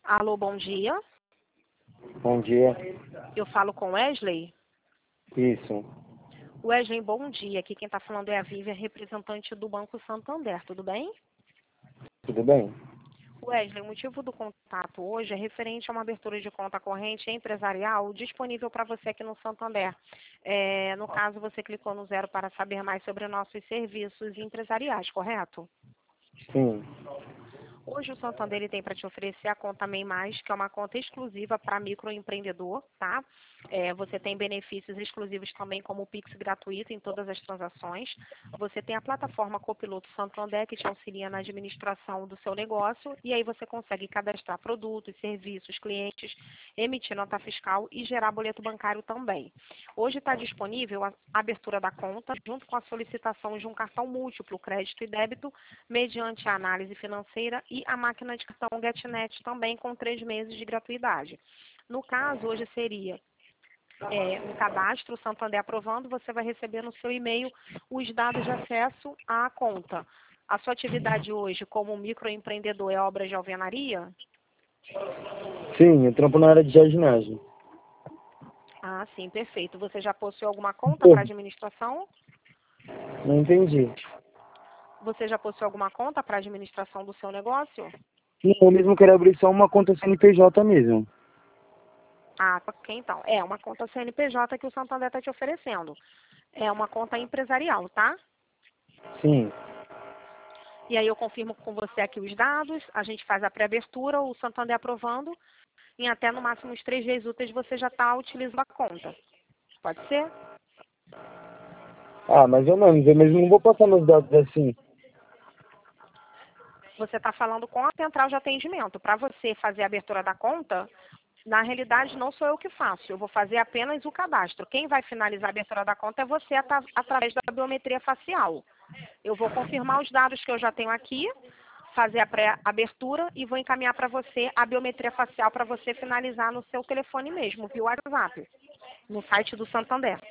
Alô, bom dia. Bom dia. Eu falo com Wesley. Isso. Wesley, bom dia. Aqui quem está falando é a Vivian, representante do Banco Santander. Tudo bem? Tudo bem? Wesley, o motivo do contato hoje é referente a uma abertura de conta corrente empresarial disponível para você aqui no Santander. No caso, você clicou no 0 para saber mais sobre nossos serviços empresariais, correto? Sim. Hoje o Santander ele tem para te oferecer a conta MEI+, que é uma conta exclusiva para microempreendedor, tá? Você tem benefícios exclusivos também, como o Pix gratuito em todas as transações. Você tem a plataforma Copiloto Santander, que te auxilia na administração do seu negócio, e aí você consegue cadastrar produtos, serviços, clientes, emitir nota fiscal e gerar boleto bancário também. Hoje está disponível a abertura da conta, junto com a solicitação de um cartão múltiplo, crédito e débito, mediante a análise financeira e a máquina de cartão GetNet também com 3 meses de gratuidade. No caso, hoje seria um cadastro, o Santander aprovando, você vai receber no seu e-mail os dados de acesso à conta. A sua atividade hoje como microempreendedor é obra de alvenaria? Sim, eu trampo na área de jardinagem. Ah, sim, perfeito. Você já possui alguma conta para administração? Não entendi. Você já possui alguma conta para administração do seu negócio? Não, eu mesmo quero abrir só uma conta CNPJ mesmo. Ah, ok, então. É uma conta CNPJ que o Santander está te oferecendo. É uma conta empresarial, tá? Sim. E aí eu confirmo com você aqui os dados, a gente faz a pré-abertura, o Santander aprovando, em até no máximo uns 3 dias úteis você já está utilizando a conta. Pode ser? Ah, mais ou menos. Eu mesmo não vou passar meus dados assim. Você está falando com a central de atendimento. Para você fazer a abertura da conta, na realidade não sou eu que faço, eu vou fazer apenas o cadastro. Quem vai finalizar a abertura da conta é você através da biometria facial. Eu vou confirmar os dados que eu já tenho aqui, fazer a pré-abertura e vou encaminhar para você a biometria facial para você finalizar no seu telefone mesmo, via WhatsApp, no site do Santander.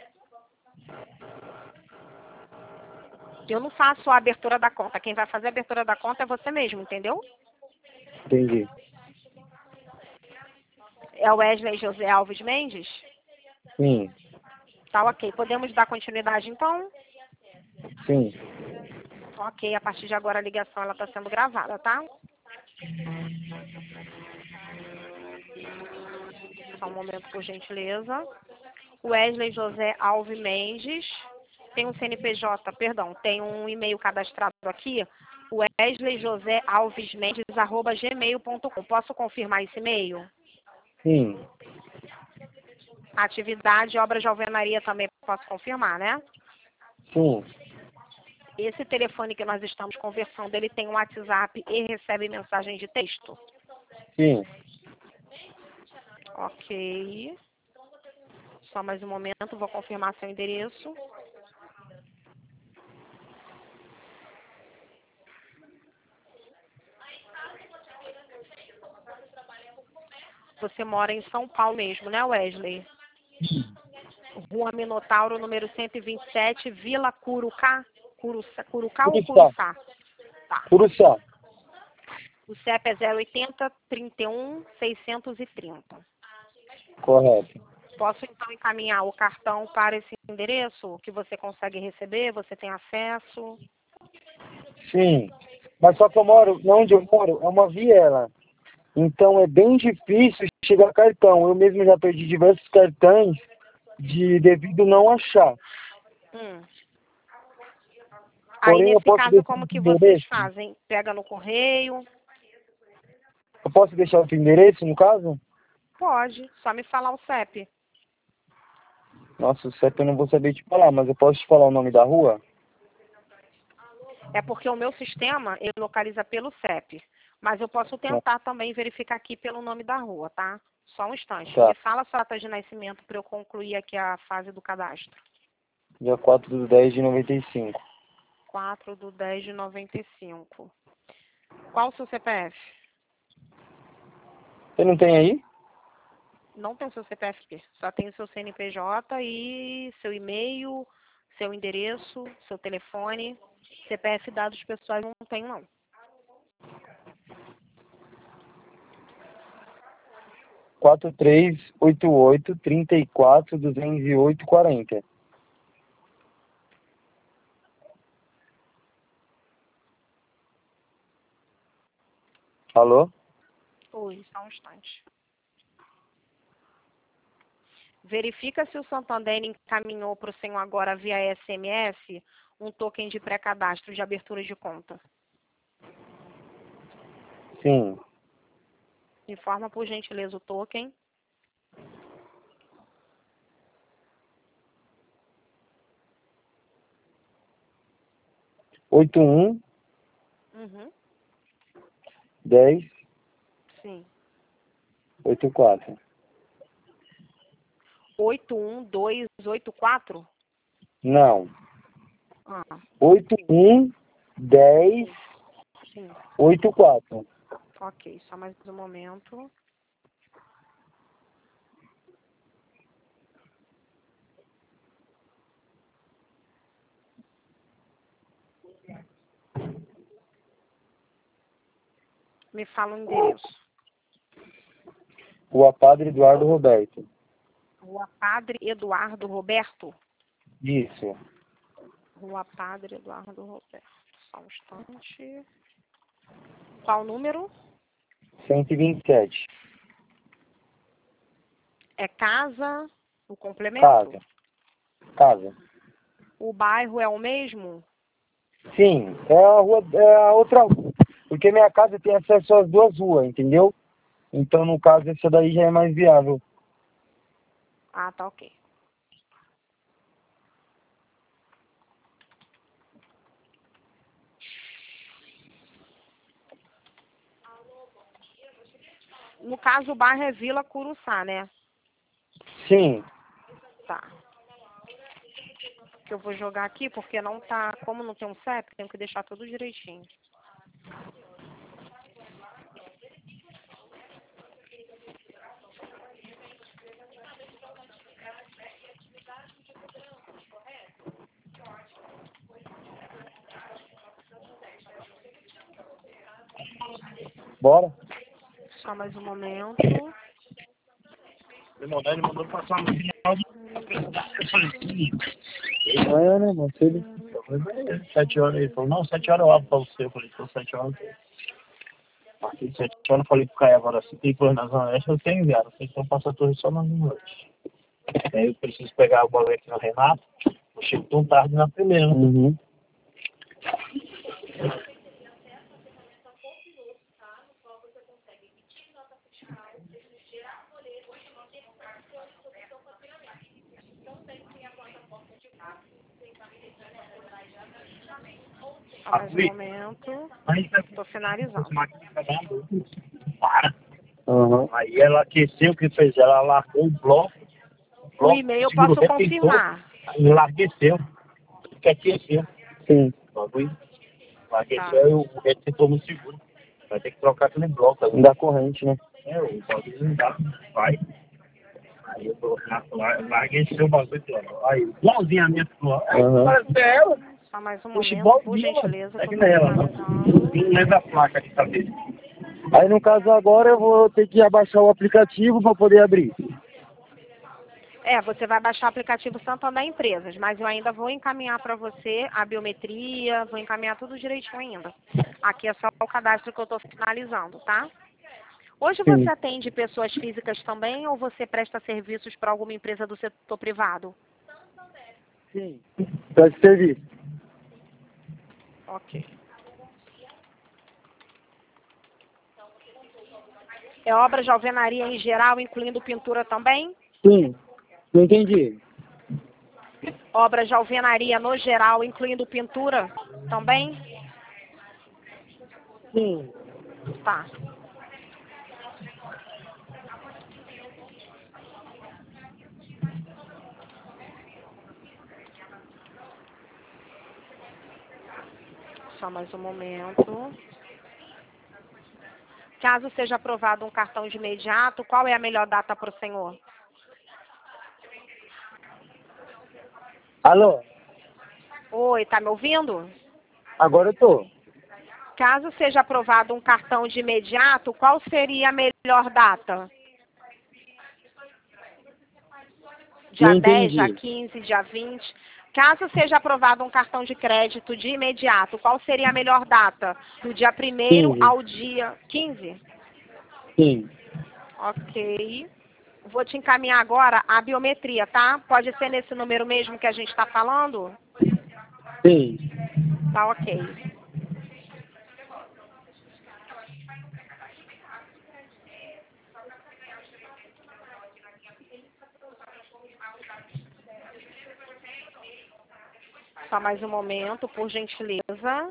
Eu não faço a abertura da conta, quem vai fazer a abertura da conta é você mesmo, entendeu? Entendi. É o Wesley José Alves Mendes? Sim. Tá, ok. Podemos dar continuidade então? Sim. Ok, a partir de agora a ligação ela está sendo gravada, tá? Só um momento, por gentileza. Wesley José Alves Mendes. Tem um CNPJ, perdão, tem um e-mail cadastrado aqui, Wesley José Alves Mendes, @gmail.com. Posso confirmar esse e-mail? Sim. Atividade, obra de alvenaria também posso confirmar, né? Sim. Esse telefone que nós estamos conversando, ele tem um WhatsApp e recebe mensagem de texto? Sim. Ok. Só mais um momento, vou confirmar seu endereço. Você mora em São Paulo mesmo, né, Wesley? Rua Minotauro, número 127, Vila Curucá? Curucá ou Curuçá. Curuçá? Tá. Curuçá. O CEP é 080 31 630. Correto. Posso então encaminhar o cartão para esse endereço que você consegue receber? Você tem acesso? Sim. Mas só que eu moro, onde eu moro, é uma viela. Então é bem difícil chegar cartão. Eu mesmo já perdi diversos cartões devido não achar. Hum. Aí, Porém, eu nesse posso caso, deixar como outro que vocês endereço? fazem? Pega no correio? Eu posso deixar outro endereço, no caso? Pode, só me falar o CEP. Nossa, o CEP eu não vou saber te falar, mas eu posso te falar o nome da rua? É porque o meu sistema, ele localiza pelo CEP. Mas eu posso Tá. tentar também verificar aqui pelo nome da rua, tá? Só um instante. Tá. Me fala a sua data de nascimento para eu concluir aqui a fase do cadastro. Dia 4/10/95. 4/10/95. Qual o seu CPF? Você não tem aí? Não tem o seu CPF aqui. Só tem o seu CNPJ e seu e-mail, seu endereço, seu telefone. CPF e dados pessoais não tenho, não. 4388 34 208 40. Alô? Oi, só um instante. Verifica se o Santander encaminhou para o senhor agora via SMS um token de pré-cadastro de abertura de conta. Sim. Informa, por gentileza, o token. Uhum. 10 Sim. 84. 81284? Não. Ah, 8110 sim. 84. Ok, só mais um momento. Me fala o endereço. Rua Padre Eduardo Roberto. Rua Padre Eduardo Roberto? Isso. Rua Padre Eduardo Roberto. Só um instante. Qual o número? 127. É casa, o complemento? Casa. Casa. O bairro é o mesmo? Sim, é a outra rua. Porque minha casa tem acesso às duas ruas, entendeu? Então, no caso, essa daí já é mais viável. Ah, tá ok. No caso, o bairro é Vila Curuçá, né? Sim. Tá. Que eu vou jogar aqui porque não tá... Como não tem um CEP, tenho que deixar tudo direitinho. Bora? Só mais um momento. Ele mandou passar no final de... Eu falei, sim. Amanhã, né, mano? Cedo. Eu falei, 7 horas. Ele falou, não, 7 horas eu abro pra você. Eu falei, então 7 horas. Aqui, 7 horas eu falei pro Caio agora, se tem coisa na Zona Leste, eu tenho enviado. Vocês estão passando tudo só na Zona Leste. Aí eu preciso pegar o bagulho aqui no Renato. Eu chego tão tarde na primeira. Uhum. Só mais um momento. Estou finalizando. Para. Uhum. Aí ela aqueceu, o que fez? Ela largou o bloco. O e-mail eu seguro posso retentor, confirmar. aí largueceu. Que aqueceu. Sim. O bagulho. Tá. Largueceu e o retentor não segura. Vai ter que trocar aquele bloco. Não dá corrente, né? É, o bagulho não dá, vai. Aí eu tô larguei seu bagulho, aí, igualzinho a minha flor. Aí, Uhum. parece ela. Só mais um Puxa, momento, por igualzinho, mano. gentileza, É que que eu não estou é ela, não. finalizando. Não lembra a placa de cabeça. Aí, no caso, agora eu vou ter que abaixar o aplicativo para poder abrir. É, você vai baixar o aplicativo Santander Empresas, mas eu ainda vou encaminhar para você a biometria, vou encaminhar tudo direitinho ainda. Aqui é só o cadastro que eu estou finalizando, tá? Hoje Sim. você atende pessoas físicas também ou você presta serviços para alguma empresa do setor privado? Sim. Presta serviço. Ok. É obra de alvenaria em geral, incluindo pintura também? Sim. Não entendi. Obras de alvenaria no geral, incluindo pintura também? Sim. Tá. Só mais um momento. Caso seja aprovado um cartão de imediato, qual é a melhor data para o senhor? Alô? Oi, tá me ouvindo? Agora eu tô. Caso seja aprovado um cartão de imediato, qual seria a melhor data? Dia Não 10, dia entendi. 15, dia 20. Caso seja aprovado um cartão de crédito de imediato, qual seria a melhor data? Do dia 1º 15. ao dia 15? Sim. Ok. Vou te encaminhar agora a biometria, tá? Pode ser nesse número mesmo que a gente está falando? Sim. Tá ok. Só mais um momento, por gentileza.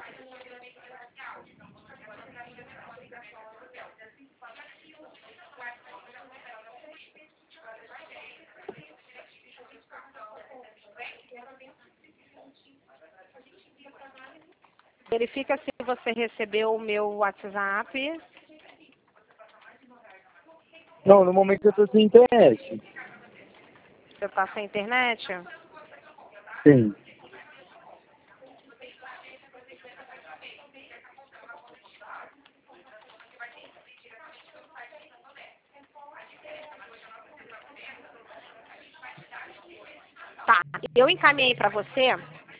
Verifica se você recebeu o meu WhatsApp. Não, no momento eu tô sem internet. Você está sem internet? Sim. Tá. Eu encaminhei para você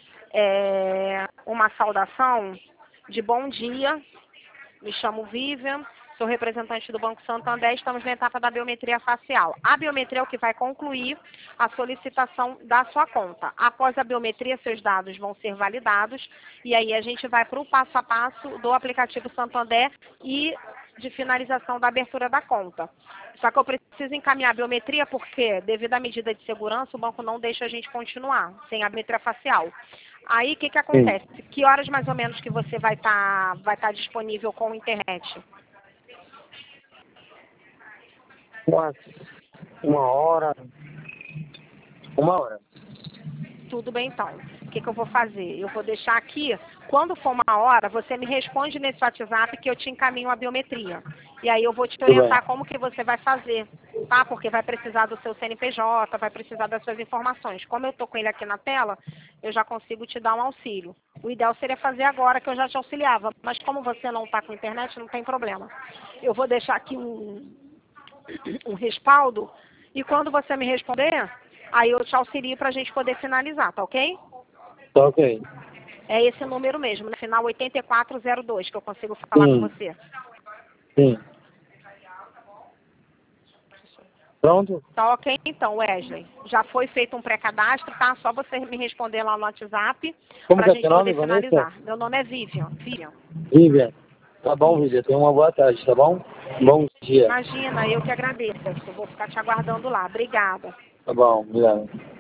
uma saudação de bom dia. Me chamo Vivian, sou representante do Banco Santander, estamos na etapa da biometria facial. A biometria é o que vai concluir a solicitação da sua conta. Após a biometria, seus dados vão ser validados e aí a gente vai para o passo a passo do aplicativo Santander e de finalização da abertura da conta. Só que eu preciso encaminhar a biometria porque, devido à medida de segurança, o banco não deixa a gente continuar sem a biometria facial. Aí, o que que Sim. acontece? Que horas mais ou menos que você vai tá disponível com a internet? Uma hora. Uma hora. Tudo bem, então. O que que eu vou fazer? Eu vou deixar aqui, quando for uma hora, você me responde nesse WhatsApp que eu te encaminho a biometria. E aí eu vou te Tudo bem. orientar como que você vai fazer, tá? Porque vai precisar do seu CNPJ, vai precisar das suas informações. Como eu tô com ele aqui na tela, eu já consigo te dar um auxílio. O ideal seria fazer agora, que eu já te auxiliava. Mas como você não está com internet, não tem problema. Eu vou deixar aqui um respaldo e quando você me responder, aí eu te auxilio para a gente poder finalizar, tá ok? Tá ok. É esse número mesmo, no final 8402, que eu consigo falar com Sim. você. Sim. Pronto? Tá ok então, Wesley. Já foi feito um pré-cadastro, tá? Só você me responder lá no WhatsApp Como pra que é gente seu nome, poder Vanessa? finalizar. Meu nome é Vivian. Vivian. Vivian. Tá bom, Vivian. Isso. Tenha uma boa tarde, tá bom? Bom dia. Imagina, eu que agradeço. Eu vou ficar te aguardando lá. Obrigada. Tá bom, obrigado.